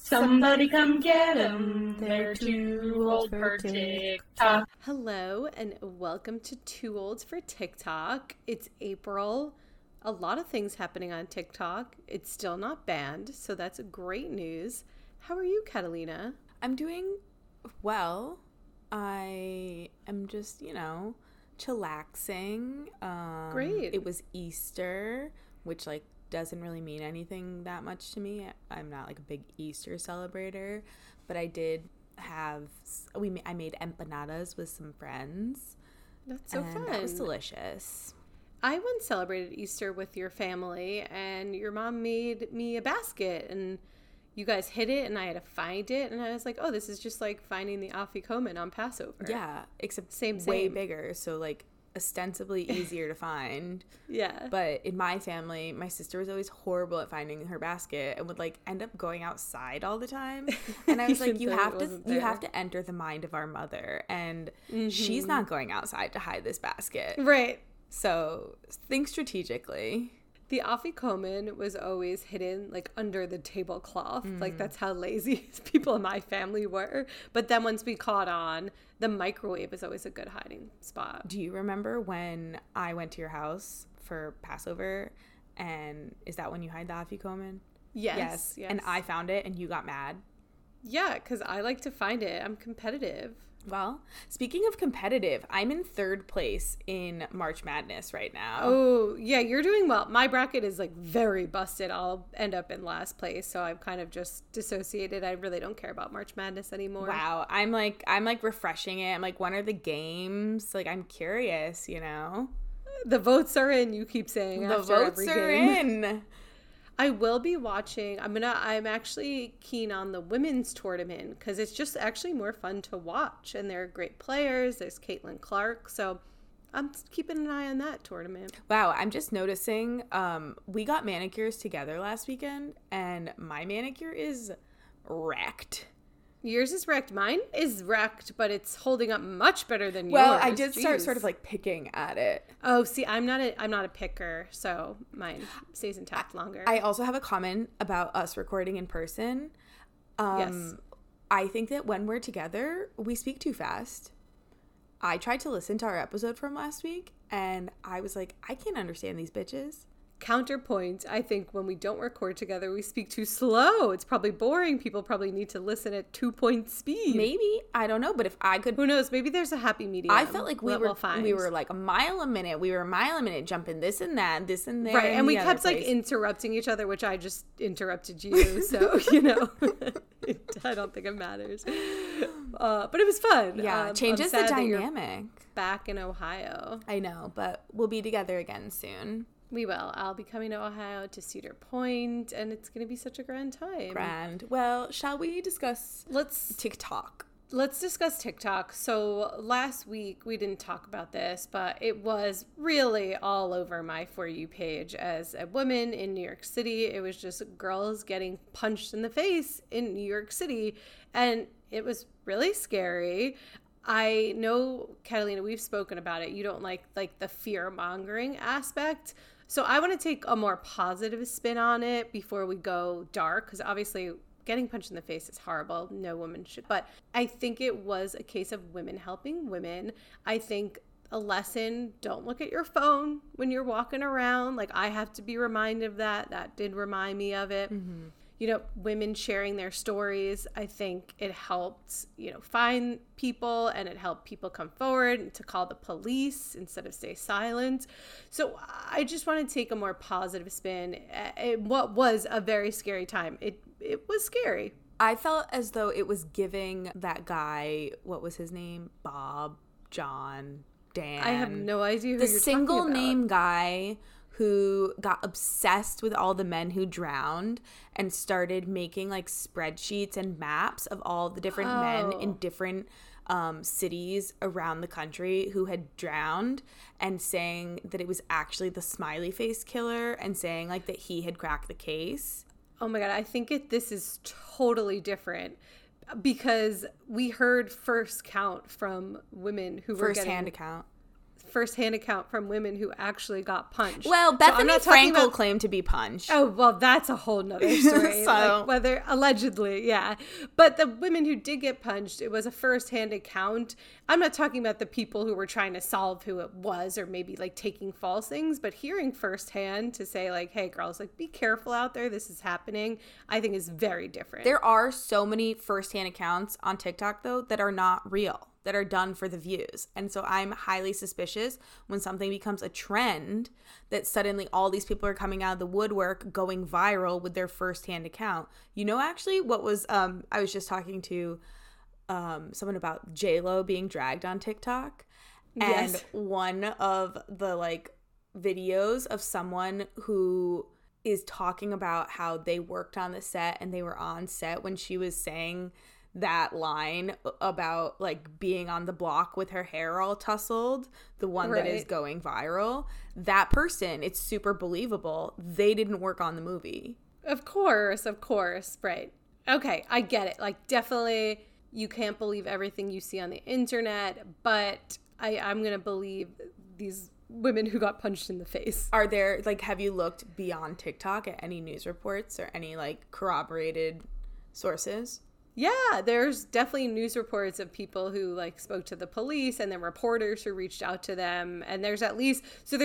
Somebody come get 'em. They're too old for TikTok. Hello and welcome to Too Old for TikTok. It's April. A lot of things happening on TikTok. It's still not banned, so that's great news. How are you, Catalina? I'm doing well. I am just, chillaxing. Great. It was Easter, which doesn't really mean anything that much to me. I'm not a big Easter celebrator, but I did have I made empanadas with some friends. That's so fun. That was delicious. I once celebrated Easter with your family, and your mom made me a basket, and you guys hid it, and I had to find it, and I was like, oh, this is just like finding the afikoman on Passover. Yeah, except same. Way bigger, so ostensibly easier to find. Yeah. But in my family, my sister was always horrible at finding her basket and would end up going outside all the time. And I was like, you have to enter the mind of our mother, and she's not going outside to hide this basket. Right. So think strategically. The afikoman was always hidden under the tablecloth. That's how lazy people in my family were. But then once we caught on, the microwave is always a good hiding spot. Do you remember when I went to your house for Passover? And is that when you hide the afikoman? Yes. And I found it and you got mad? Yeah, because I like to find it. I'm competitive. Well, speaking of competitive, I'm in third place in March Madness right now. Oh, yeah, you're doing well. My bracket is very busted. I'll end up in last place, so I'm kind of just dissociated. I really don't care about March Madness anymore. Wow, I'm refreshing it. I'm when are the games? I'm curious, The votes are in, you keep saying. The votes are in. I will be watching. I'm actually keen on the women's tournament because it's just actually more fun to watch, and they're great players. There's Caitlin Clark, so I'm keeping an eye on that tournament. Wow, I'm just noticing. We got manicures together last weekend, and my manicure is wrecked. Yours is wrecked. Mine is wrecked, but it's holding up much better than yours. Well, I did start sort of picking at it. Oh, see, I'm not a picker, so mine stays intact longer. I also have a comment about us recording in person. Yes. I think that when we're together, we speak too fast. I tried to listen to our episode from last week, and I was like, I can't understand these bitches. Counterpoint, I think when we don't record together, we speak too slow. It's probably boring. People probably need to listen at 2-point speed. Maybe. I don't know. But if I could... Who knows? Maybe there's a happy medium. I felt like we were a mile a minute. We were a mile a minute jumping this and that, this and there. Right. And we kept interrupting each other, which I just interrupted you. So, I don't think it matters. But it was fun. Yeah. Changes the dynamic. Back in Ohio. I know. But we'll be together again soon. We will. I'll be coming to Ohio to Cedar Point, and it's going to be such a grand time. Grand. Well, shall we discuss TikTok? Let's discuss TikTok. So last week, we didn't talk about this, but it was really all over my For You page as a woman in New York City. It was just girls getting punched in the face in New York City, and it was really scary. I know, Catalina, we've spoken about it. You don't like the fear-mongering aspect. So I want to take a more positive spin on it before we go dark, because obviously getting punched in the face is horrible. No woman should. But I think it was a case of women helping women. I think a lesson, don't look at your phone when you're walking around. I have to be reminded of that. That did remind me of it. Mm-hmm. Women sharing their stories, I think it helped, find people, and it helped people come forward to call the police instead of stay silent. So I just want to take a more positive spin at what was a very scary time. It was scary. I felt as though it was giving that guy, what was his name? Bob, John, Dan. I have no idea who the you're single talking about. name guy who got obsessed with all the men who drowned and started making spreadsheets and maps of all the different men in different cities around the country who had drowned, and saying that it was actually the smiley face killer, and saying that he had cracked the case. Oh my God, I think this is totally different, because we heard first count from women who were first-hand account. firsthand account from women who actually got punched. Well, So Bethany I'm not talking Frankel claimed to be punched. Oh, well, that's a whole nother story. So- Like whether allegedly, yeah. But the women who did get punched, it was a firsthand account. I'm not talking about the people who were trying to solve who it was or maybe like taking false things, but hearing firsthand to say like, hey girls, like be careful out there. This is happening. I think is very different. There are so many firsthand accounts on TikTok, though, that are not real, that are done for the views. And so I'm highly suspicious when something becomes a trend that suddenly all these people are coming out of the woodwork going viral with their firsthand account. You know, actually, what was, I was just talking to someone about J-Lo being dragged on TikTok. And Yes. one of the, like, videos of someone who is talking about how they worked on the set and they were on set when she was saying that line about like being on the block with her hair all tousled, the one that is Right. going viral. That person, it's super believable. They didn't work on the movie. Of course, right. Okay, I get it. Like, definitely, you can't believe everything you see on the internet, but I'm going to believe these women who got punched in the face. Are there, like, have you looked beyond TikTok at any news reports or any, like, corroborated sources? Yeah, there's definitely news reports of people who like spoke to the police and then reporters who reached out to them. And there's at least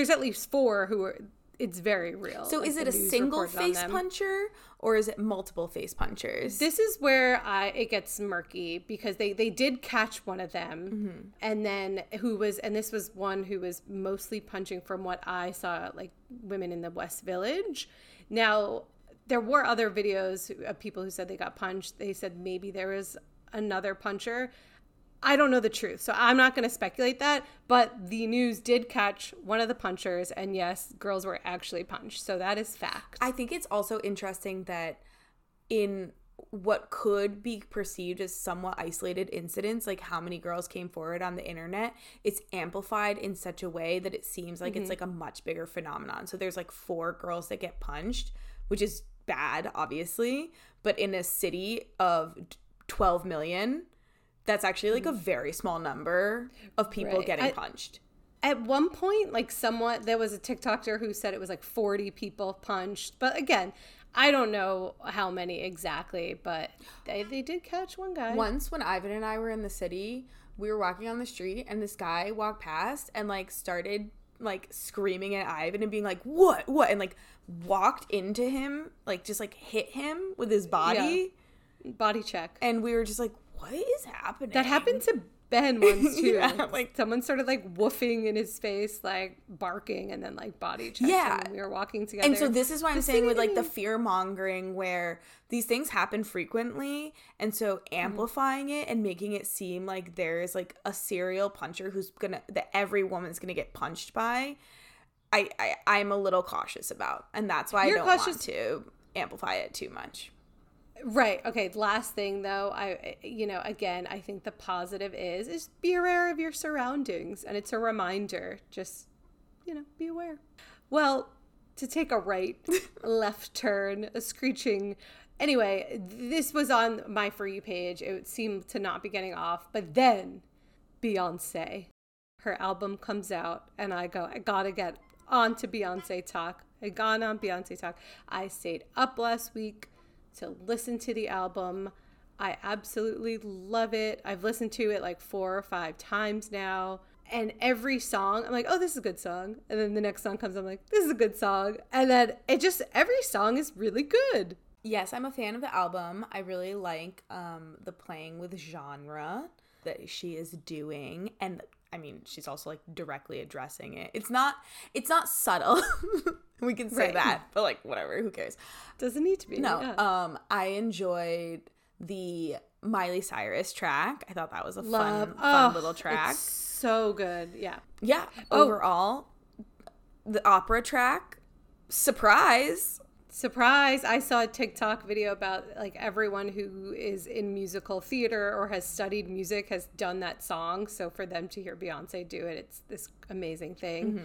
4 who are, it's very real. So like, is it the a news single reported on face them. puncher or is it multiple face punchers? This is where it gets murky because they did catch one of them, Mm-hmm. and then this was one who was mostly punching from what I saw, like women in the West Village. Now, there were other videos of people who said they got punched. They said maybe there was another puncher. I don't know the truth, so I'm not going to speculate that, but the news did catch one of the punchers, and yes, girls were actually punched, so that is fact. I think it's also interesting that in what could be perceived as somewhat isolated incidents, like how many girls came forward on the internet, it's amplified in such a way that it seems like it's like a much bigger phenomenon. So there's like 4 girls that get punched, which is bad, obviously, but in a city of 12 million, that's actually like a very small number of people Right. getting punched. At one point, like there was a TikToker who said it was like 40 people punched. But again, I don't know how many exactly, but they did catch one guy. Once when Ivan and I were in the city, we were walking on the street and this guy walked past and like started like screaming at Ivan and being like, what? And like walked into him, like just like hit him with his body. Body check. And we were just like, what is happening? That happened to Ben once too. Yeah, like someone started like woofing in his face, like barking, and then like body checked Yeah. him when we were walking together. And so this is why I'm saying with like the city- fear mongering where these things happen frequently, and so amplifying it and making it seem like there's like a serial puncher that every woman's gonna get punched by, I'm a little cautious about, and that's why You're I don't cautious- want to amplify it too much. Right. Okay. Last thing though, again, I think the positive is be aware of your surroundings, and it's a reminder. Just, be aware. Well, to take a right, left turn, a screeching. Anyway, this was on my For You page. It seemed to not be getting off, but then Beyonce, her album comes out, and I gotta get on to Beyonce talk. I got on Beyonce talk. I stayed up last week to listen to the album. I absolutely love it. I've listened to it like 4 or 5 times now. And every song, I'm like, oh, this is a good song. And then the next song comes, I'm like, this is a good song. And then every song is really good. Yes, I'm a fan of the album. I really like the playing with genre that she is doing, and I mean, she's also like directly addressing it. It's not subtle. We can say Right. that, but like whatever, who cares? Doesn't need to be. No. Yeah. I enjoyed the Miley Cyrus track. I thought that was a Love. fun little track. It's so good. Yeah. Yeah. Oh. Overall, the opera track, surprise. Surprise. I saw a TikTok video about like everyone who is in musical theater or has studied music has done that song. So for them to hear Beyonce do it, it's this amazing thing.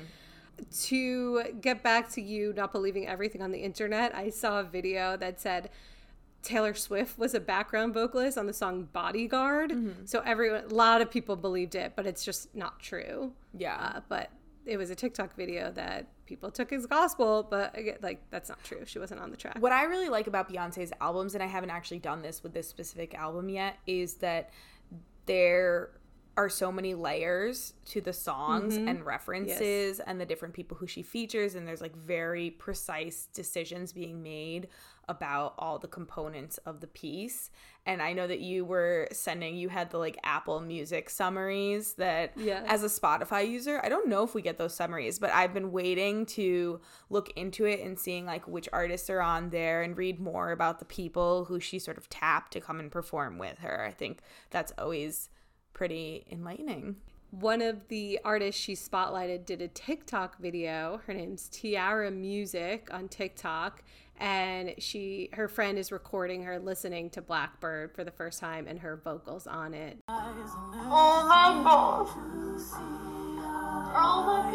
To get back to you not believing everything on the internet, I saw a video that said Taylor Swift was a background vocalist on the song Bodyguard. So a lot of people believed it, but it's just not true. Yeah. But it was a TikTok video that people took as gospel, but like, that's not true. She wasn't on the track. What I really like about Beyonce's albums, and I haven't actually done this with this specific album yet, is that there are so many layers to the songs and references and the different people who she features, and there's like very precise decisions being made about all the components of the piece. And I know that you had the like Apple Music summaries that as a Spotify user, I don't know if we get those summaries, but I've been waiting to look into it and seeing like which artists are on there and read more about the people who she sort of tapped to come and perform with her. I think that's always pretty enlightening. One of the artists she spotlighted did a TikTok video. Her name's Tiara Music on TikTok, and her friend is recording her listening to Blackbird for the first time and her vocals on it. Oh my god! Oh my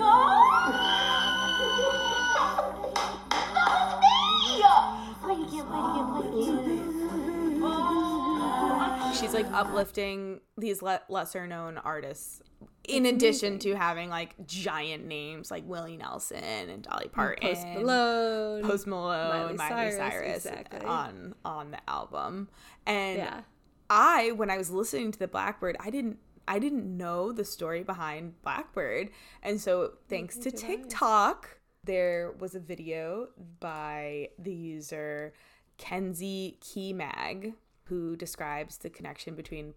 god! She's like uplifting these lesser known artists, in addition to having like giant names like Willie Nelson and Dolly Parton, Post Malone, Miley Cyrus exactly. on the album. And when I was listening to the Blackbird, I didn't know the story behind Blackbird, and so thanks to TikTok, there was a video by the user Kenzie Keymag, who describes the connection between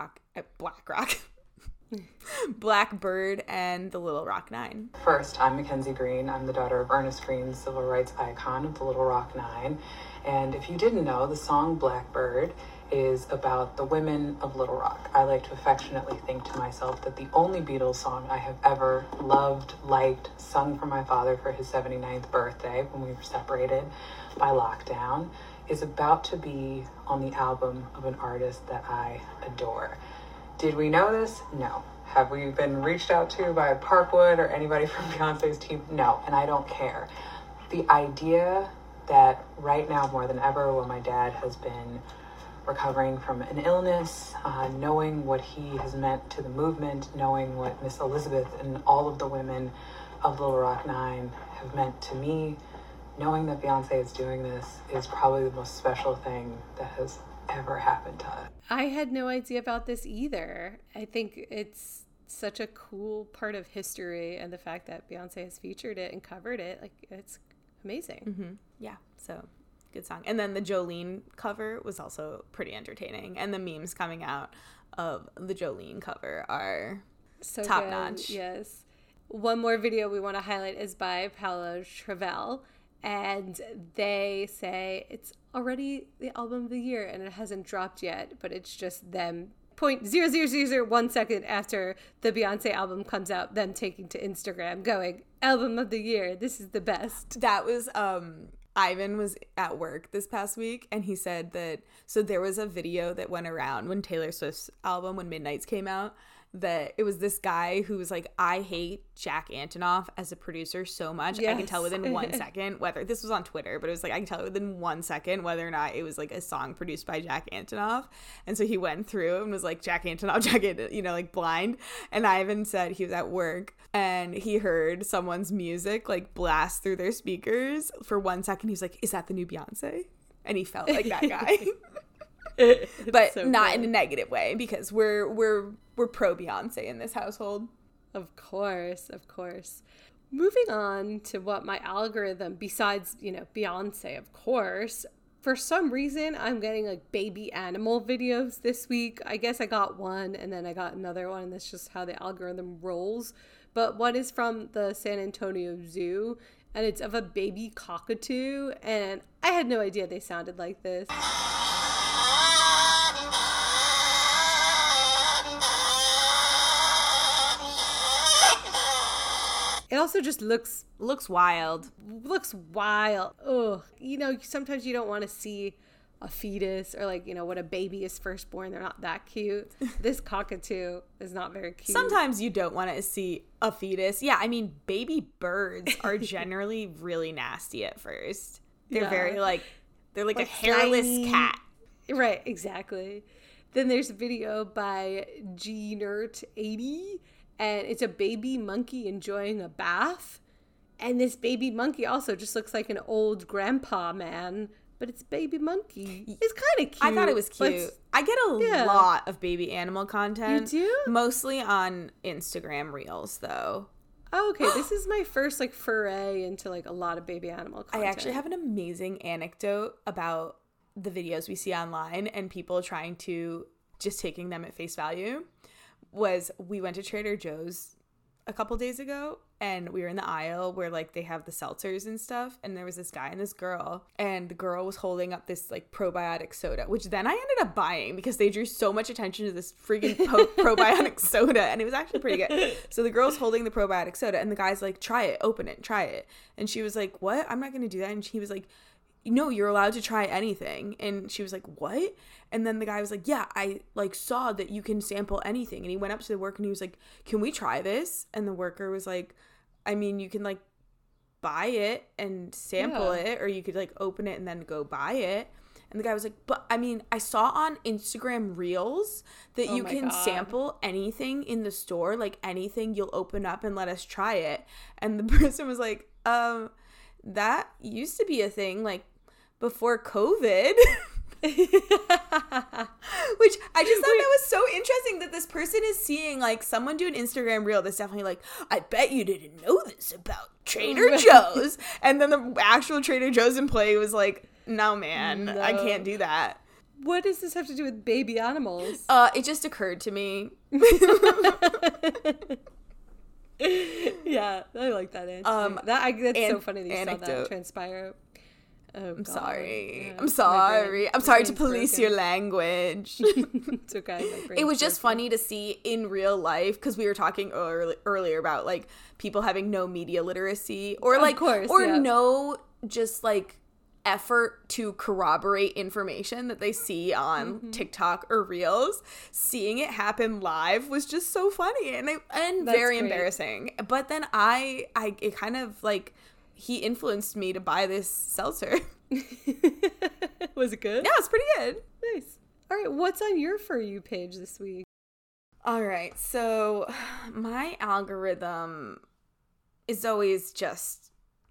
Blackbird and the Little Rock Nine. First, I'm Mackenzie Green. I'm the daughter of Ernest Green, civil rights icon of the Little Rock Nine. And if you didn't know, the song Blackbird is about the women of Little Rock. I like to affectionately think to myself that the only Beatles song I have ever loved, liked, sung for my father for his 79th birthday when we were separated by lockdown is about to be on the album of an artist that I adore. Did we know this? No. Have we been reached out to by Parkwood or anybody from Beyonce's team? No, and I don't care. The idea that right now more than ever, when my dad has been recovering from an illness, knowing what he has meant to the movement, knowing what Miss Elizabeth and all of the women of Little Rock Nine have meant to me, knowing that Beyonce is doing this is probably the most special thing that has ever happened to us. I had no idea about this either. I think it's such a cool part of history, and the fact that Beyonce has featured it and covered it, like, it's amazing. Yeah, so good song. And then the Jolene cover was also pretty entertaining, and the memes coming out of the Jolene cover are so top good. notch. Yes. One more video we want to highlight is by Paolo Travell, and they say it's already the album of the year and it hasn't dropped yet, but it's just them 0.0001 second after the Beyonce album comes out, them taking to Instagram going, album of the year, this is the best. That was Ivan was at work this past week, and he said that, so there was a video that went around when Taylor Swift's album When Midnights came out, that it was this guy who was like, I hate Jack Antonoff as a producer so much. Yes. I can tell within 1 second whether, this was on Twitter, but it was like, I can tell within 1 second whether or not it was like a song produced by Jack Antonoff. And so he went through and was like, Jack Antonoff, you know, like blind. And Ivan said he was at work and he heard someone's music like blast through their speakers for 1 second. He was like, is that the new Beyonce? And he felt like that guy. But so not in a negative way, because we're pro Beyonce in this household. Of course. Moving on to what my algorithm, besides, you know, Beyonce, of course, for some reason I'm getting like baby animal videos this week. I guess I got one and then I got another one, and that's just how the algorithm rolls. But one is from the San Antonio Zoo, and it's of a baby cockatoo, and I had no idea they sounded like this. It also just looks wild. Ugh. You know, sometimes you don't want to see a fetus or like, you know, when a baby is first born, they're not that cute. This cockatoo is not very cute. Sometimes you don't want to see a fetus. Yeah, I mean, baby birds are generally really nasty at first. They're very like, they're like a hairless cat. Right, exactly. Then there's a video by GNert80, and it's a baby monkey enjoying a bath. And this baby monkey also just looks like an old grandpa man, but it's a baby monkey. It's kind of cute. I thought it was cute. I get a lot of baby animal content. You do? Mostly on Instagram Reels, though. Oh, okay, this is my first like foray into like a lot of baby animal content. I actually have an amazing anecdote about the videos we see online and people trying to just taking them at face value. Was we went to Trader Joe's a couple days ago, and we were in the aisle where like they have the seltzers and stuff, and there was this guy and this girl, and the girl was holding up this like probiotic soda, which then I ended up buying because they drew so much attention to this freaking probiotic soda, and it was actually pretty good. So the girl's holding the probiotic soda, and the guy's like, try it, open it, try it. And she was like, what? I'm not gonna do that. And he was like, no, you're allowed to try anything. And she was like, what? And then the guy was like, yeah, I like saw that you can sample anything. And he went up to the worker and he was like, can we try this? And the worker was like, I mean, you can like buy it and sample it, or you could like open it and then go buy it. And the guy was like, but I mean, I saw on Instagram Reels that you can sample anything in the store, like anything you'll open up and let us try it. And the person was like, that used to be a thing, like before COVID. Which I just thought that was so interesting that this person is seeing like someone do an Instagram reel that's definitely like, I bet you didn't know this about Trader Joe's. And then the actual Trader Joe's employee was like, no, man, I can't do that. What does this have to do with baby animals? It just occurred to me. Yeah, I like that answer. That's so funny that you saw that transpire. Oh, I'm sorry. Yeah. I'm sorry. I'm sorry to police broken. your language. It's okay. It was just funny to see in real life, because we were talking earlier about like people having no media literacy or like no just like effort to corroborate information that they see on TikTok or Reels. Seeing it happen live was just so funny and very embarrassing. But then it kind of like, he influenced me to buy this seltzer. Was it good? Yeah, it's pretty good. Nice. All right, what's on your For You page this week? All right, so my algorithm is always just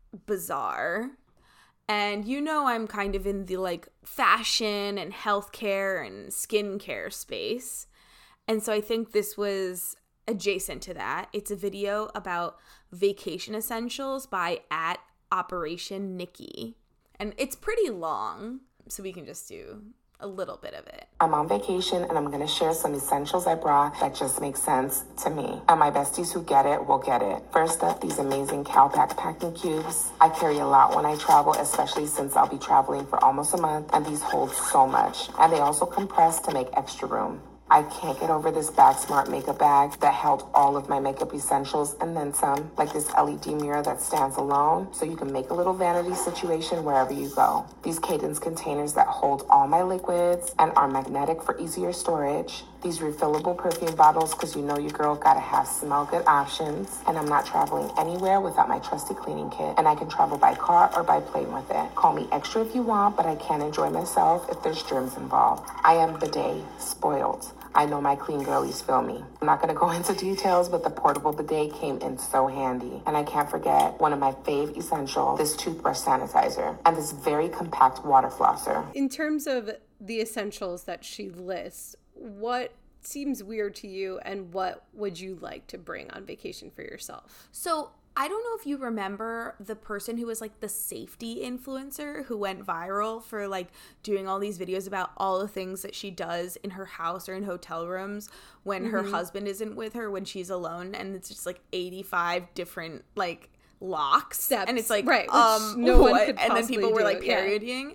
bizarre. And you know I'm kind of in the like fashion and healthcare and skincare space. And so I think this was adjacent to that. It's a video about vacation essentials by @Operation Nikki. And it's pretty long, so we can just do a little bit of it. I'm on vacation and I'm going to share some essentials I brought that just make sense to me. And my besties who get it will get it. First up, these amazing Calpak packing cubes. I carry a lot when I travel, especially since I'll be traveling for almost a month, and these hold so much. And they also compress to make extra room. I can't get over this Bag Smart makeup bag that held all of my makeup essentials and then some, like this LED mirror that stands alone, so you can make a little vanity situation wherever you go. These Cadence containers that hold all my liquids and are magnetic for easier storage. These refillable perfume bottles, because you know your girl gotta have smell good options. And I'm not traveling anywhere without my trusty cleaning kit. And I can travel by car or by plane with it. Call me extra if you want, but I can't enjoy myself if there's germs involved. I am bidet spoiled. I know my clean girlies feel me. I'm not going to go into details, but the portable bidet came in so handy. And I can't forget one of my fave essentials, this toothbrush sanitizer, and this very compact water flosser. In terms of the essentials that she lists, what seems weird to you and what would you like to bring on vacation for yourself? So I don't know if you remember the person who was like the safety influencer who went viral for like doing all these videos about all the things that she does in her house or in hotel rooms when her husband isn't with her, when she's alone, and it's just like 85 different like locks steps, and it's like right, no one could and then people were like parodying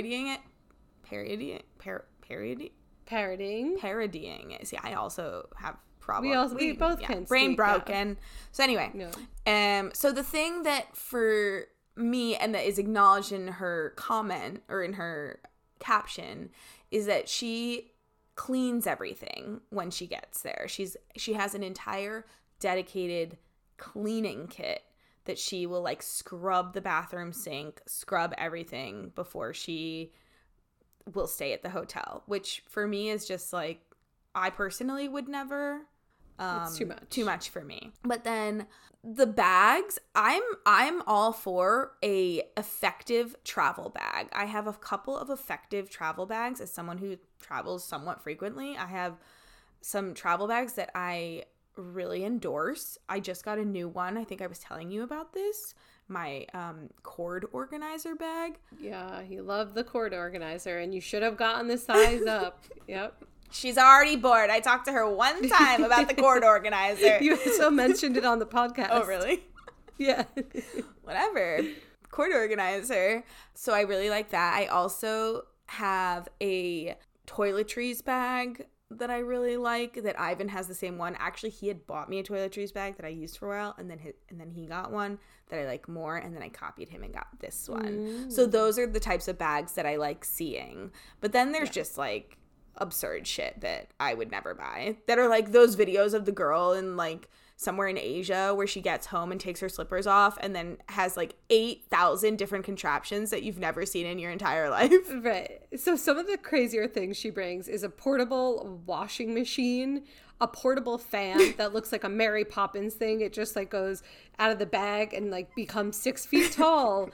it. See, I also have we both can brain speak, broken. So anyway, so the thing that for me and that is acknowledged in her comment or in her caption is that she cleans everything when she gets there. She has an entire dedicated cleaning kit that she will like scrub the bathroom sink, scrub everything before she will stay at the hotel, which for me is just like, I personally would never. It's too much for me. But then the bags, I'm all for a effective travel bag. I have a couple of effective travel bags as someone who travels somewhat frequently. I have some travel bags that I really endorse. I just got a new one. I think I was telling you about this. My cord organizer bag. Yeah, you love the cord organizer, and you should have gotten the size up. Yep. She's already bored. I talked to her one time about the cord organizer. You also mentioned it on the podcast. Oh, really? Yeah. Whatever. Cord organizer. So I really like that. I also have a toiletries bag that I really like, that Ivan has the same one. Actually, he had bought me a toiletries bag that I used for a while, and then he got one that I like more, and then I copied him and got this one. So those are the types of bags that I like seeing. But then there's just like absurd shit that I would never buy, that are like those videos of the girl in like somewhere in Asia where she gets home and takes her slippers off and then has like 8,000 different contraptions that you've never seen in your entire life. Right. So some of the crazier things she brings is a portable washing machine, a portable fan that looks like a Mary Poppins thing. It just like goes out of the bag and like becomes 6 feet tall.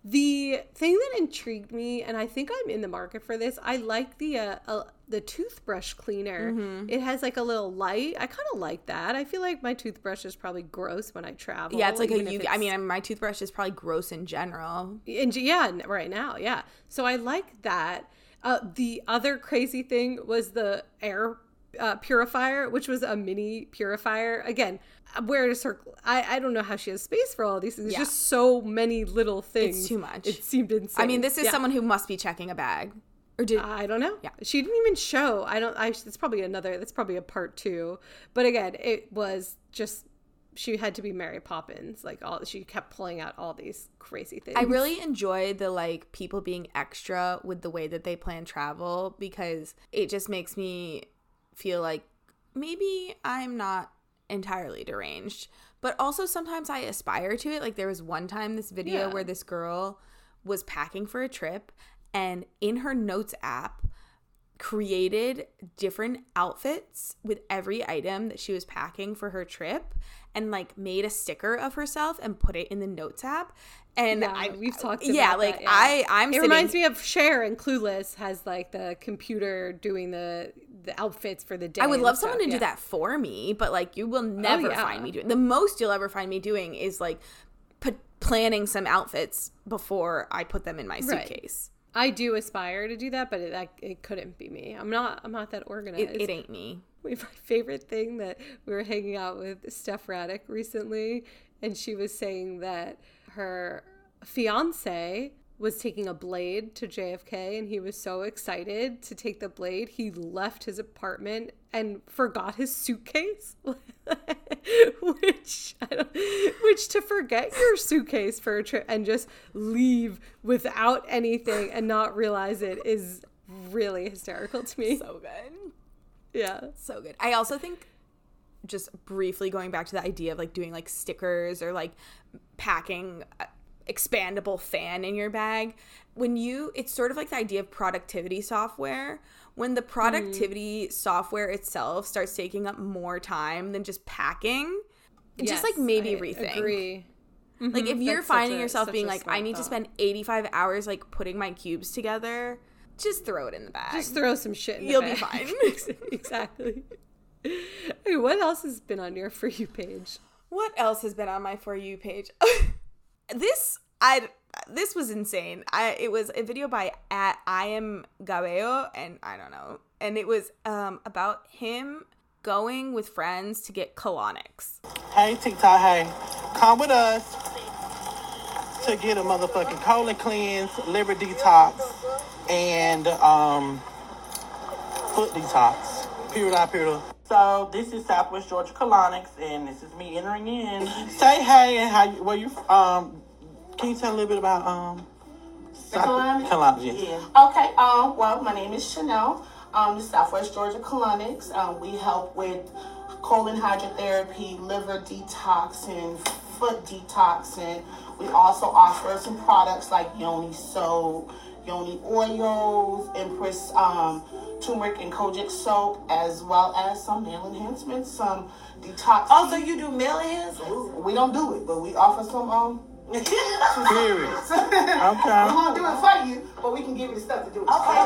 The thing that intrigued me, and I think I'm in the market for this, I like the toothbrush cleaner. Mm-hmm. It has like a little light. I kind of like that. I feel like my toothbrush is probably gross when I travel. Yeah, it's like I mean, my toothbrush is probably gross in general. Yeah, right now, yeah. So I like that. The other crazy thing was the air purifier, which was a mini purifier. Again, where is her? I don't know how she has space for all these things. There's just so many little things. It's too much. It seemed insane. I mean, this is someone who must be checking a bag. Or did I don't know. Yeah, she didn't even show. That's probably a part 2. But again, it was just, she had to be Mary Poppins. Like she kept pulling out all these crazy things. I really enjoy the like people being extra with the way that they plan travel, because it just makes me feel like maybe I'm not entirely deranged, but also sometimes I aspire to it. Like there was one time this video where this girl was packing for a trip, and in her notes app created different outfits with every item that she was packing for her trip, and like made a sticker of herself and put it in the notes app. And we've talked about like that, yeah. I'm it sitting, reminds me of Cher and Clueless has like the computer doing the outfits for the day. I would love someone to do that for me, but like you will never find me doing. The most you'll ever find me doing is like planning some outfits before I put them in my suitcase. Right. I do aspire to do that, but it couldn't be me. I'm not that organized. It ain't me. My favorite thing, that we were hanging out with Steph Raddick recently, and she was saying that her fiance was taking a blade to JFK, and he was so excited to take the blade, he left his apartment and forgot his suitcase. which to forget your suitcase for a trip and just leave without anything and not realize it is really hysterical to me. So good. Yeah. So good. I also think, just briefly going back to the idea of like doing like stickers or like packing expandable fan in your bag, it's sort of like the idea of productivity software. When the productivity software itself starts taking up more time than just packing, just like maybe rethink. Agree. Mm-hmm. Like if you're finding yourself being like, I need to spend 85 hours like putting my cubes together, just throw it in the bag. Just throw some shit in the You'll bag. be fine. Exactly. Hey, what else has been on your For You page? What else has been on my For You page? This was insane. It was a video by I am Gabeo, and I don't know. And it was about him going with friends to get colonics. Hey TikTok, hey, come with us to get a motherfucking colon cleanse, liver detox, and foot detox. Period. So this is Southwest Georgia Colonics, and this is me entering in. Say hey, and can you tell a little bit about Colonics? Yeah. Okay. Well, my name is Chanel. The Southwest Georgia Colonics. We help with colon hydrotherapy, liver detoxing, foot detoxing. We also offer some products like Yoni Soap, yoni oils, Empress turmeric and kojic soap, as well as some nail enhancements, some detox. Also, you do male enhancements? We don't do it, but we offer some Period. we Okay. won't do it for you, but we can give you the stuff to do it. Okay.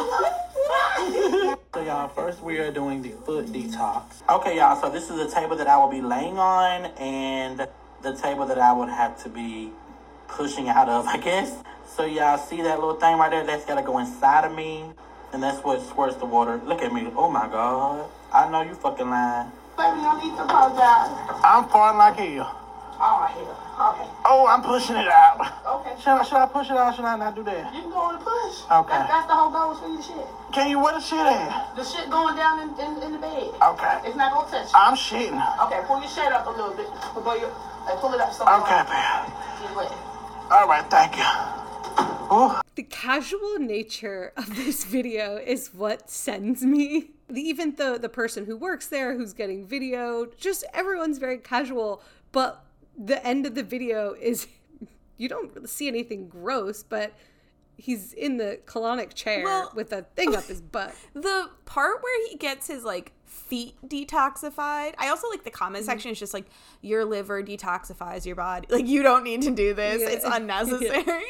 So y'all, first we are doing the foot detox. Okay, y'all, so this is the table that I will be laying on and the table that I would have to be pushing out of, I guess. So y'all see that little thing right there? That's gotta go inside of me. And that's what squirts the water. Look at me. Oh my God. I know you fucking lying. Baby, you don't need to apologize. I'm farting like hell. Oh, hell. Okay. Oh, I'm pushing it out. Okay. Should I push it out or should I not do that? You can go on the push. Okay. That's the whole goal for you to shit. Can you, where the shit at? The shit going down in the bed. Okay. It's not gonna touch you. I'm shitting. Okay, pull your shirt up a little bit. Pull it up some more. Okay, babe. Get wet. All right, thank you. Ooh. The casual nature of this video is what sends me. Even the person who works there, who's getting video, just everyone's very casual. But the end of the video is, you don't really see anything gross, but he's in the colonic chair with a thing up his butt. The part where he gets his like feet detoxified, I also like the comment section is just like, your liver detoxifies your body, like you don't need to do this, it's unnecessary.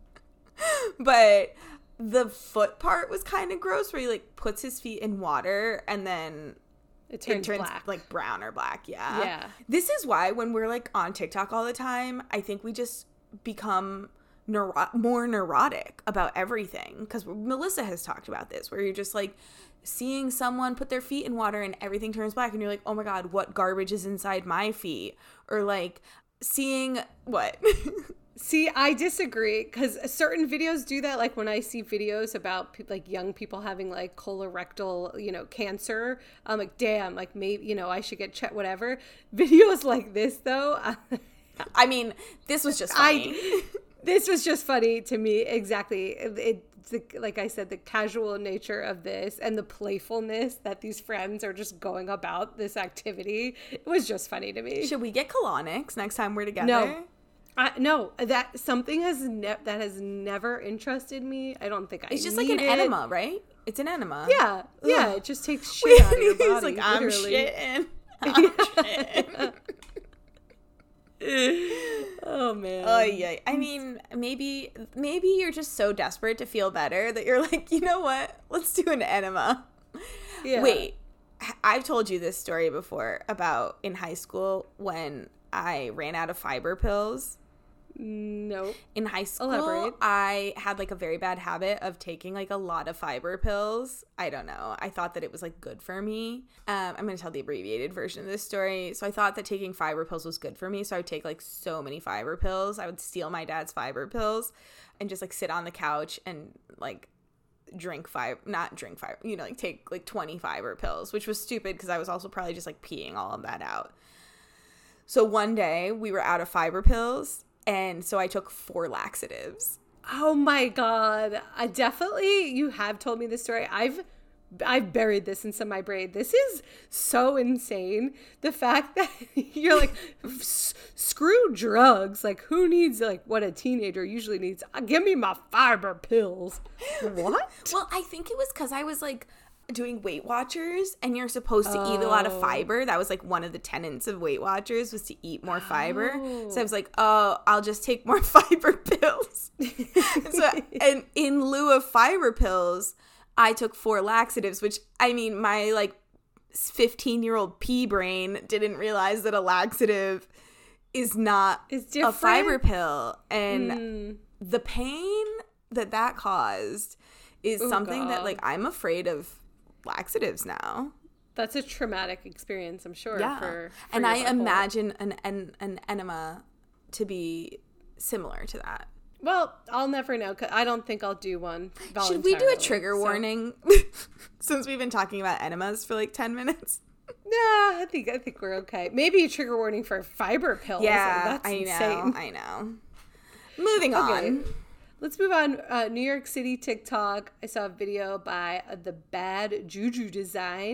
But the foot part was kind of gross, where he like puts his feet in water and then it turns black. Like brown or black. Yeah. This is why when we're like on TikTok all the time, I think we just become more neurotic about everything, because Melissa has talked about this, where you're just like seeing someone put their feet in water and everything turns black and you're like, oh my God, what garbage is inside my feet? Or like seeing what See, I disagree, because certain videos do that. Like when I see videos about like young people having like colorectal, cancer, I'm like, damn, like maybe, I should get checked, whatever. Videos like this though, I mean, this was just funny. This was just funny to me. Exactly. Like I said, the casual nature of this and the playfulness that these friends are just going about this activity, it was just funny to me. Should we get colonics next time we're together? No, that something that has never interested me. I don't think it's just like an enema, right? It's an enema. Yeah, it just takes shit out of your body. He's like, I'm literally. shitting. Oh man. Oh yeah. I mean, maybe you're just so desperate to feel better that you're like, you know what? Let's do an enema. Yeah. Wait, I've told you this story before about in high school when I ran out of fiber pills. Nope. In high school, Elaborate. I had like a very bad habit of taking like a lot of fiber pills. I don't know. I thought that it was like good for me. I'm going to tell the abbreviated version of this story. So I thought that taking fiber pills was good for me. So I would take like so many fiber pills. I would steal my dad's fiber pills and just like sit on the couch and like take like 20 fiber pills, which was stupid because I was also probably just like peeing all of that out. So one day we were out of fiber pills, and so I took 4 laxatives. Oh my God. You have told me this story. I've buried this in some of my brain. This is so insane. The fact that you're like, screw drugs. Like, who needs, like, what a teenager usually needs? Give me my fiber pills. What? Well, I think it was because I was like doing Weight Watchers, and you're supposed to eat a lot of fiber. That was like one of the tenets of Weight Watchers, was to eat more fiber. So I was like, oh, I'll just take more fiber pills. And in lieu of fiber pills, I took 4 laxatives, which, I mean, my like 15-year-old pea brain didn't realize that a laxative is not a fiber pill. And the pain that caused is something that like I'm afraid of laxatives now. That's a traumatic experience, I'm sure. Yeah. For and I imagine an enema to be similar to that. Well, I'll never know, because I don't think I'll do one voluntarily. Should we do a trigger warning since we've been talking about enemas for like 10 minutes? Yeah, I think we're okay. Maybe a trigger warning for fiber pills. Yeah, that's insane. I know. Moving on. Let's move on. New York City TikTok. I saw a video by the Bad Juju Design.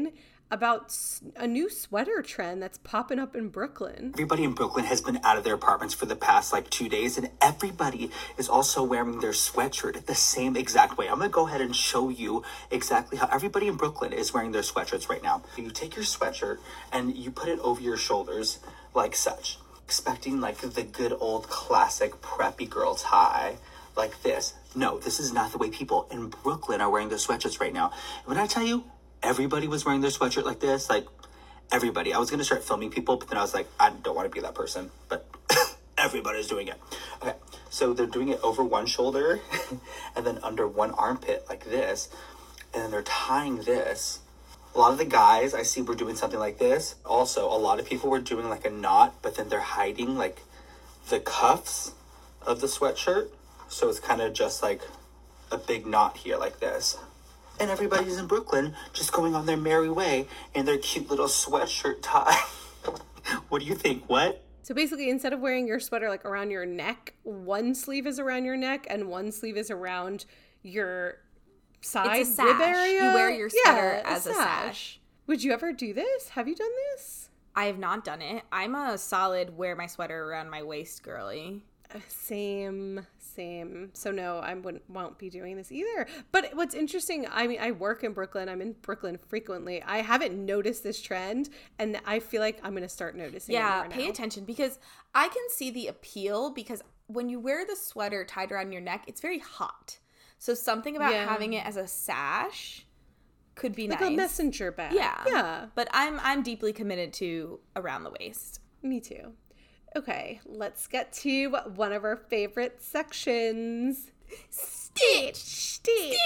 about a new sweater trend that's popping up in Brooklyn. Everybody in Brooklyn has been out of their apartments for the past 2 days, and everybody is also wearing their sweatshirt the same exact way. I'm going to go ahead and show you exactly how everybody in Brooklyn is wearing their sweatshirts right now. You take your sweatshirt and you put it over your shoulders like such, expecting the good old classic preppy girl tie like this. No, this is not the way people in Brooklyn are wearing their sweatshirts right now. When I tell you, everybody was wearing their sweatshirt like this, everybody. I was going to start filming people, but then I was like, I don't want to be that person, but everybody's doing it. Okay, so they're doing it over one shoulder and then under one armpit like this, and then they're tying this. A lot of the guys I see were doing something like this. Also, a lot of people were doing a knot, but then they're hiding the cuffs of the sweatshirt, so it's kind of just a big knot here like this. And everybody's in Brooklyn just going on their merry way in their cute little sweatshirt tie. What do you think? What? So basically, instead of wearing your sweater around your neck, one sleeve is around your neck and one sleeve is around your side rib area. You wear your sweater as a sash. Would you ever do this? Have you done this? I have not done it. I'm a solid wear my sweater around my waist girly. Same. So no, I won't be doing this either. But what's interesting, I mean, I work in Brooklyn. I'm in Brooklyn frequently. I haven't noticed this trend, and I feel like I'm going to start noticing it more now. Pay attention, because I can see the appeal, because when you wear the sweater tied around your neck, it's very hot. So something about having it as a sash could be nice. Like a messenger bag. Yeah. But I'm deeply committed to around the waist. Me too. Okay, let's get to one of our favorite sections. Stitch.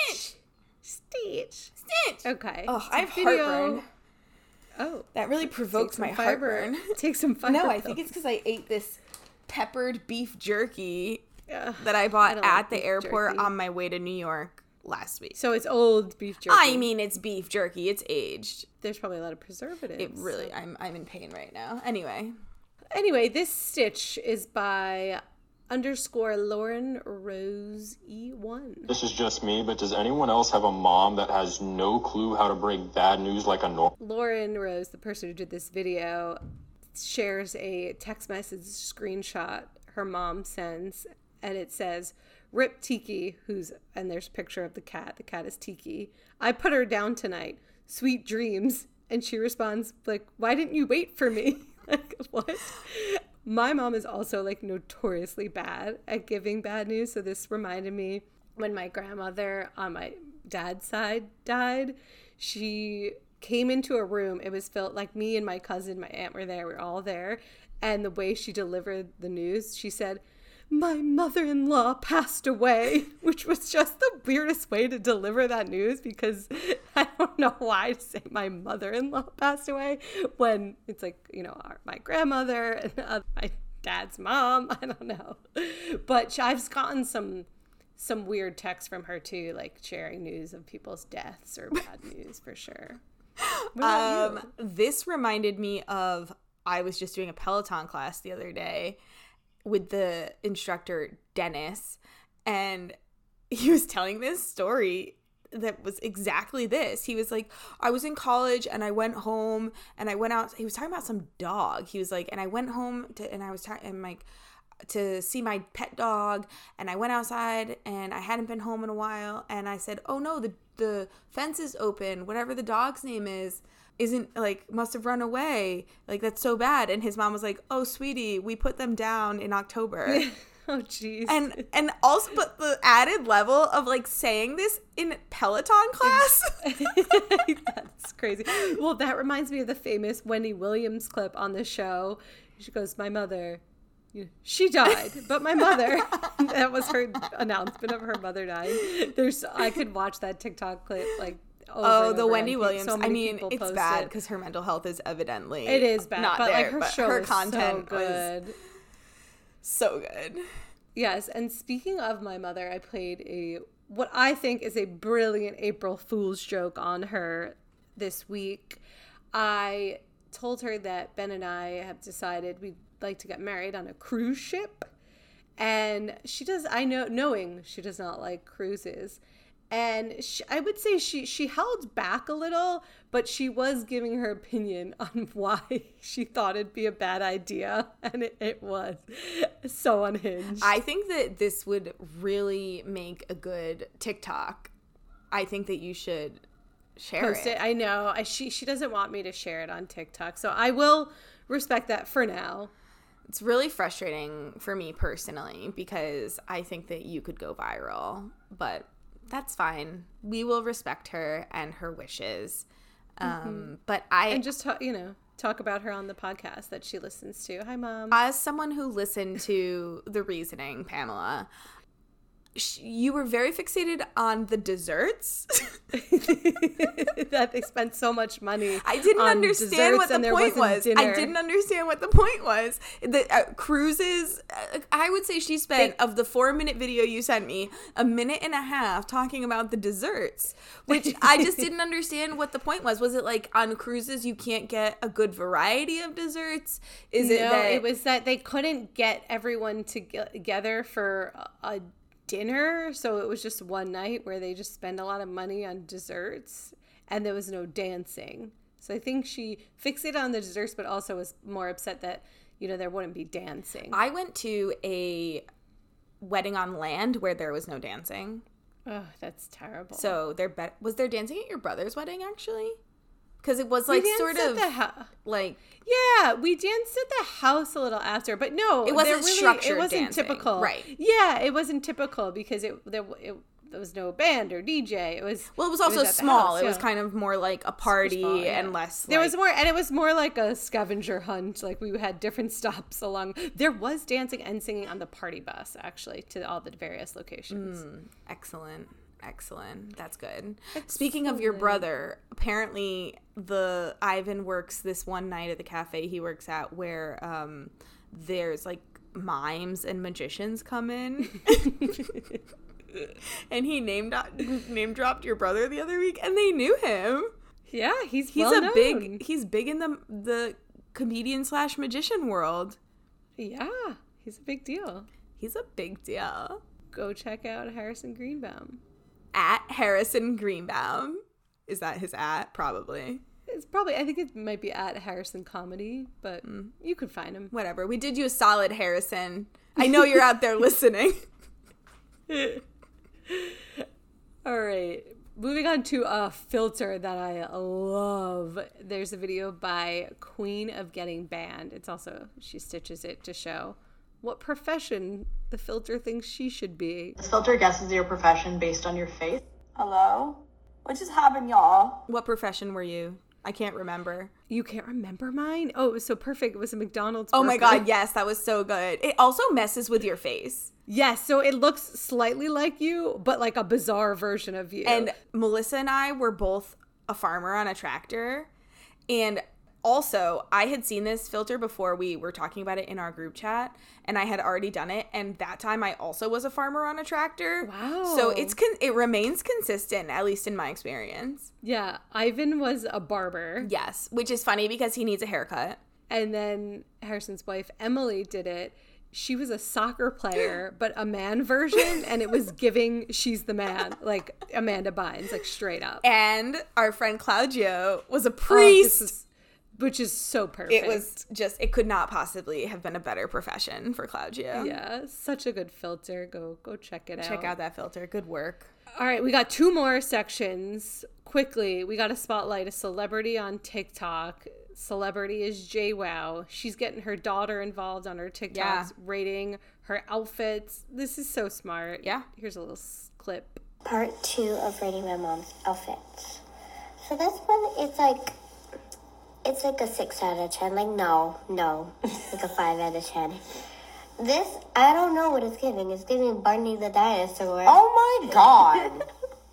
Okay. Oh, I have heartburn. Oh. That really provokes my heartburn. Take some fiber. No, I think it's because I ate this peppered beef jerky that I bought at the airport on my way to New York last week. So it's old beef jerky. I mean, it's beef jerky. It's aged. There's probably a lot of preservatives. It really, I'm in pain right now. Anyway, this stitch is by _Lauren Rose E1. This is just me, but does anyone else have a mom that has no clue how to break bad news like a normal? Lauren Rose, the person who did this video, shares a text message screenshot her mom sends, and it says, "Rip Tiki," and there's a picture of the cat. The cat is Tiki. "I put her down tonight. Sweet dreams." And she responds, "Why didn't you wait for me?" What? My mom is also notoriously bad at giving bad news. So this reminded me when my grandmother on my dad's side died. She came into a room. It was filled, me and my cousin, my aunt were there. We were all there. And the way she delivered the news, she said, "My mother-in-law passed away," which was just the weirdest way to deliver that news, because I don't know why to say my mother-in-law passed away when it's my grandmother and my dad's mom. I don't know. But I've gotten some weird texts from her too, sharing news of people's deaths or bad news for sure. What about you? This reminded me of, I was just doing a Peloton class the other day with the instructor Dennis, and he was telling this story that was exactly this. He was like, I was in college and I went home and I went out. He was talking about some dog. He was like, and I went home to see my pet dog, and I went outside and I hadn't been home in a while, and I said, "Oh no, the fence is open. Whatever the dog's name isn't must have run away. That's so bad." And his mom was like, "Oh sweetie, we put them down in October." Oh jeez. And also, but the added level of saying this in Peloton class. That's crazy. Well, that reminds me of the famous Wendy Williams clip on the show. She goes, "My mother, she died, but my mother." That was her announcement of her mother dying. I could watch that TikTok clip the Wendy Williams. So it's bad because her mental health is evidently it is bad, not but there, her but show her is content so good. was so good. Yes, and speaking of my mother, I played what I think is a brilliant April Fool's joke on her this week. I told her that Ben and I have decided we'd like to get married on a cruise ship, and knowing she does not like cruises. And I would say she held back a little, but she was giving her opinion on why she thought it'd be a bad idea. And it was so unhinged. I think that this would really make a good TikTok. I think that you should post it. I know. She doesn't want me to share it on TikTok. So I will respect that for now. It's really frustrating for me personally because I think that you could go viral, but that's fine. We will respect her and her wishes. But and just talk about her on the podcast that she listens to. Hi, Mom. As someone who listened to The Reasoning, Pamela, you were very fixated on the desserts. That they spent so much money. I didn't understand what the point was. Dinner. I didn't understand what the point was. The cruises, I would say she spent, of the 4-minute video you sent me, 1.5 minutes talking about the desserts, which I just didn't understand what the point was. Was it like on cruises you can't get a good variety of desserts? It was that they couldn't get everyone together for a dinner, so it was just one night where they just spend a lot of money on desserts and there was no dancing. So I think she fixated on the desserts but also was more upset that there wouldn't be dancing. I went to a wedding on land where there was no dancing. Oh, that's terrible. So was there dancing at your brother's wedding actually? Because it was like sort of like... Yeah, we danced at the house a little after, but no. It wasn't structured It wasn't dancing. typical. Right. Yeah, it wasn't typical because there was no band or DJ. It was also small. It was yeah. kind of more like a party small, yeah. and less There was more, and it was more like a scavenger hunt. Like we had different stops along. There was dancing and singing on the party bus, actually, to all the various locations. Excellent. That's good. Speaking of your brother, apparently Ivan works this one night at the cafe he works at where there's like mimes and magicians come in. And he name dropped your brother the other week and they knew him. Yeah, he's big in the comedian / magician world. Yeah, he's a big deal. Go check out Harrison Greenbaum. At Harrison Greenbaum. Is that his at? Probably. It's probably, I think it might be at Harrison Comedy, but you could find him. Whatever. We did you a solid, Harrison. I know you're out there listening. All right. Moving on to a filter that I love. There's a video by Queen of Getting Banned. It's also, she stitches it to show what profession the filter thinks she should be. This filter guesses your profession based on your face. Hello? What just happened, y'all? What profession were you? I can't remember. You can't remember mine? Oh, it was so perfect. It was a McDonald's Oh worker. my God, yes, that was so good. It also messes with your face. Yes, so it looks slightly like you, but like a bizarre version of you. And Melissa and I were both a farmer on a tractor. And also, I had seen this filter before we were talking about it in our group chat, and I had already done it. And that time I also was a farmer on a tractor. Wow. So it remains consistent, at least in my experience. Yeah, Ivan was a barber. Yes, which is funny because he needs a haircut. And then Harrison's wife, Emily, did it. She was a soccer player, but a man version, and it was giving She's the Man, like Amanda Bynes, like straight up. And our friend Claudio was a priest. Which is so perfect. It was just, it could not possibly have been a better profession for Claudio. Yeah, such a good filter. Go check it out. Check out that filter. Good work. All right, we got 2 more sections. Quickly, we got to spotlight a celebrity on TikTok. Celebrity is JWoww. She's getting her daughter involved on her TikToks, rating her outfits. This is so smart. Yeah. Here's a little clip. Part 2 of rating my mom's outfits. So this one, it's like a 6 out of 10. Like, no. Like a 5 out of 10. This, I don't know what it's giving. It's giving Barney the dinosaur. Oh my God.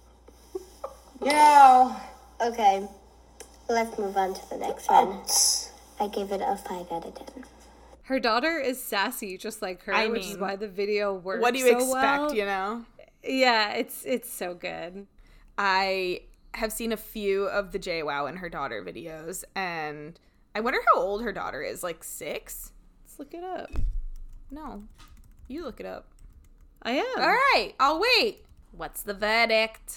Yeah. Okay. Let's move on to the next one. I gave it a 5 out of 10. Her daughter is sassy, just like her, which is why the video works. What do you expect, you know? Yeah, it's so good. I have seen a few of the JWoww and her daughter videos, and I wonder how old her daughter is. Like 6? Let's look it up. No, you look it up. I am. All right, I'll wait. What's the verdict?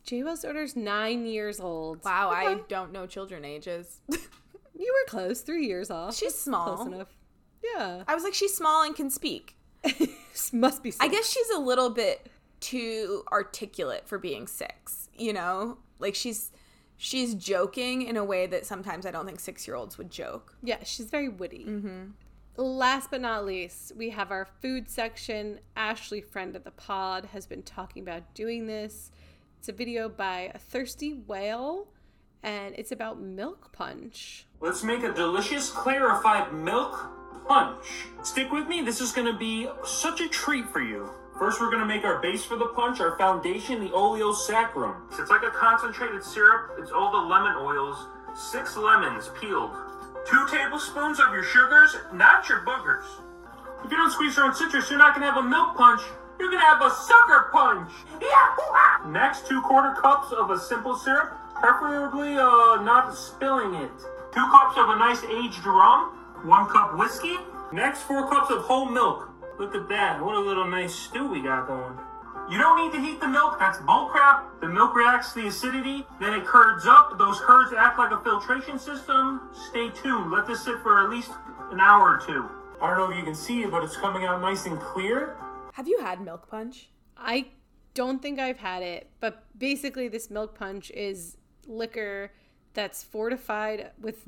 J-Will's daughter's 9 years old. Wow, I don't know children ages. You were close. 3 years off. She's small. Close enough. Yeah. I was like, she's small and can speak. Must be 6. I guess she's a little bit too articulate for being 6, you know? Like, she's joking in a way that sometimes I don't think 6-year-olds would joke. Yeah, she's very witty. Last but not least, we have our food section. Ashley, friend of the pod, has been talking about doing this. It's a video by a thirsty whale, and it's about milk punch. Let's make a delicious clarified milk punch. Stick with me, this is going to be such a treat for you. First, we're going to make our base for the punch, our foundation, the oleo saccharum. It's like a concentrated syrup. It's all the lemon oils, 6 lemons peeled, 2 tablespoons of your sugars, not your boogers. If you don't squeeze your own citrus, you're not going to have a milk punch. You're going to have a sucker punch. Yahoo! Next, 2/4 cups of a simple syrup, preferably not spilling it. 2 cups of a nice aged rum, 1 cup whiskey. Next, 4 cups of whole milk. Look at that. What a little nice stew we got going. You don't need to heat the milk. That's bullcrap. The milk reacts to the acidity. Then it curds up. Those curds act like a filtration system. Stay tuned. Let this sit for at least an hour or 2. I don't know if you can see it, but it's coming out nice and clear. Have you had milk punch? I don't think I've had it, but basically this milk punch is liquor that's fortified with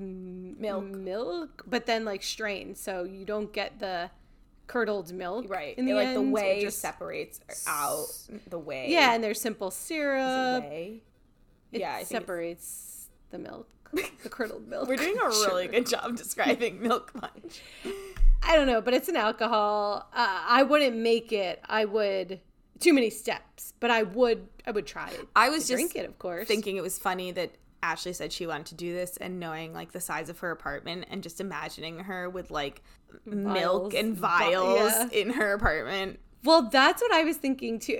milk, but then like strained, so you don't get the curdled milk. Right. In the like end, the whey it just separates out the whey. Yeah, and there's simple syrup. Is it whey? Yeah, it separates the milk, the curdled milk. We're doing a really good job describing milk punch. I don't know, but it's an alcohol. I wouldn't make it. I would too many steps, but I would try it. I was just drink it, of course. Thinking it was funny that Ashley said she wanted to do this, and knowing like the size of her apartment and just imagining her with like milk and vials in her apartment. Well, that's what I was thinking too.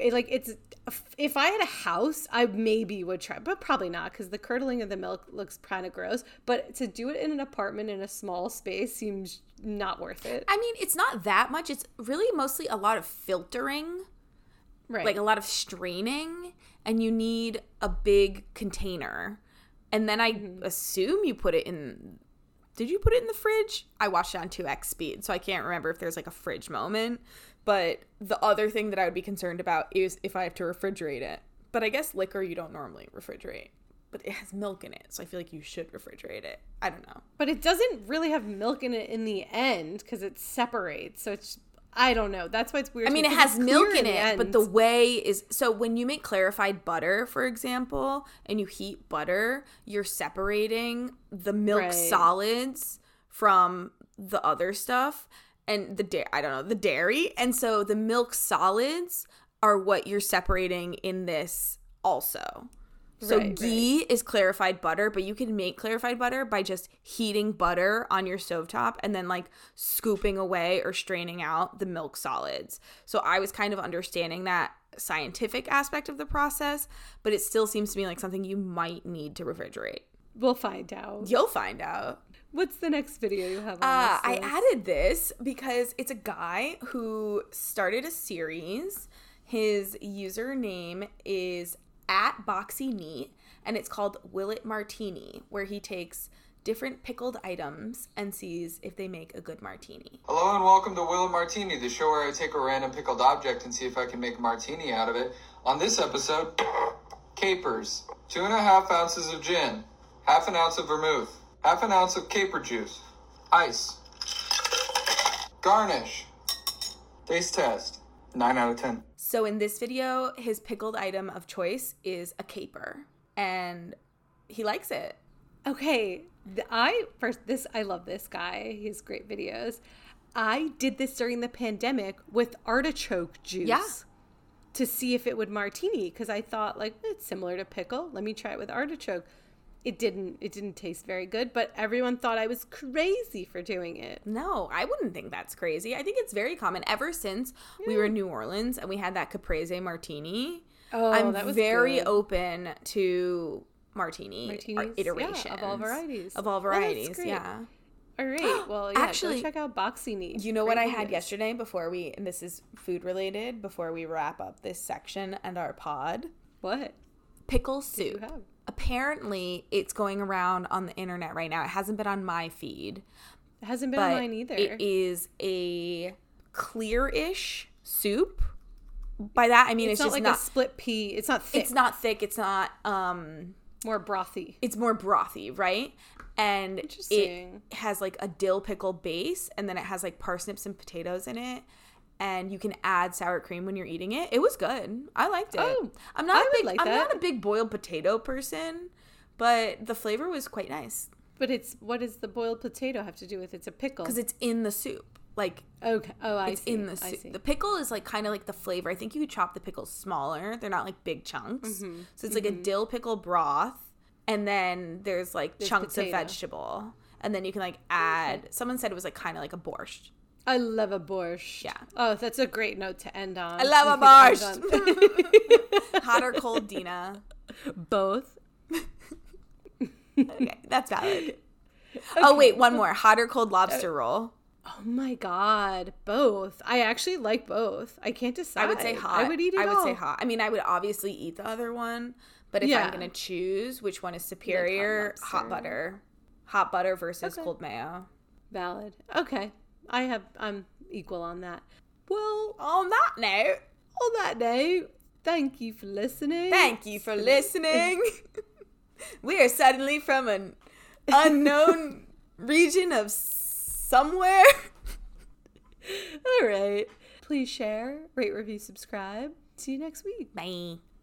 If I had a house, I maybe would try, but probably not, because the curdling of the milk looks kind of gross. But to do it in an apartment in a small space seems not worth it. I mean, it's not that much. It's really mostly a lot of filtering, right? Like a lot of straining, and you need a big container. And then I assume you put it in. Did you put it in the fridge? I watched it on 2x speed, so I can't remember if there's like a fridge moment. But the other thing that I would be concerned about is if I have to refrigerate it. But I guess liquor you don't normally refrigerate. But it has milk in it, so I feel like you should refrigerate it. I don't know. But it doesn't really have milk in it in the end because it separates. So it's, I don't know. That's why it's weird. I mean, it has milk in it, but the whey is... So when you make clarified butter, for example, and you heat butter, you're separating the milk solids from the other stuff. And the dairy. And so the milk solids are what you're separating in this also. So ghee is clarified butter, but you can make clarified butter by just heating butter on your stovetop and then like scooping away or straining out the milk solids. So I was kind of understanding that scientific aspect of the process, but it still seems to me like something you might need to refrigerate. We'll find out. You'll find out. What's the next video you have on this I list? added this because it's a guy who started a series. His username is @BoxyNeat, and it's called Will It Martini, where he takes different pickled items and sees if they make a good martini. Hello and welcome to Will It Martini, the show where I take a random pickled object and see if I can make a martini out of it. On this episode, capers, 2.5 ounces of gin, 1/2 ounce of vermouth, 1/2 ounce of caper juice, ice, garnish, taste test, 9 out of 10. So in this video, his pickled item of choice is a caper, and he likes it. Okay, I love this guy. He has great videos. I did this during the pandemic with artichoke juice to see if it would martini, because I thought like it's similar to pickle. Let me try it with artichoke. It didn't taste very good, but everyone thought I was crazy for doing it. No, I wouldn't think that's crazy. I think it's very common. Ever since we were in New Orleans and we had that caprese martini, I'm that was very good. open to martinis iterations. Yeah, of all varieties. That's great. Yeah. All right. Well, yeah, actually, go check out BoxyNeat. You know what I had yesterday and this is food related, before we wrap up this section and our pod? What? pickle soup. Apparently, it's going around on the internet right now. It hasn't been on my feed. It hasn't been on mine either. It is a clear-ish soup. By that, I mean it's just not like a split pea. It's not thick. It's not thick. It's not more brothy. It's more brothy, right? And it has like a dill pickle base, and then it has like parsnips and potatoes in it. And you can add sour cream when you're eating it. It was good. I liked it. Oh, I'm not a big boiled potato person, but the flavor was quite nice. But what does the boiled potato have to do with it? It's a pickle. Because it's in the soup. Like, okay. Oh, I see. It's in the soup. The pickle is like kind of like the flavor. I think you could chop the pickles smaller. They're not like big chunks. Mm-hmm. So it's like a dill pickle broth. And then there's like chunks of vegetable. And then you can like add, someone said it was like kind of like a borscht. I love a borscht. Yeah. Oh, that's a great note to end on. I love a borscht. Hot or cold, Dina? Both. Okay, that's valid. Okay. Oh, wait, one more. Hot or cold lobster roll? Oh my God. Both. I actually like both. I can't decide. I would say hot. I would eat it all. I would say hot. I mean, I would obviously eat the other one, but if I'm going to choose which one is superior, hot butter. Hot butter versus cold mayo. Valid. Okay. I'm equal on that. Well, on that note, thank you for listening. We are suddenly from an unknown region of somewhere. All right. Please share, rate, review, subscribe. See you next week. Bye.